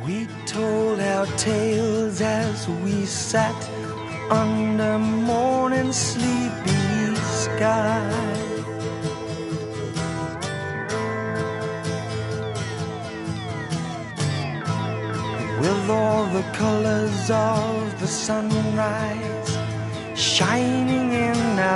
We told our tales as we sat under morning sleepy sky. With all the colors of the sunrise shining in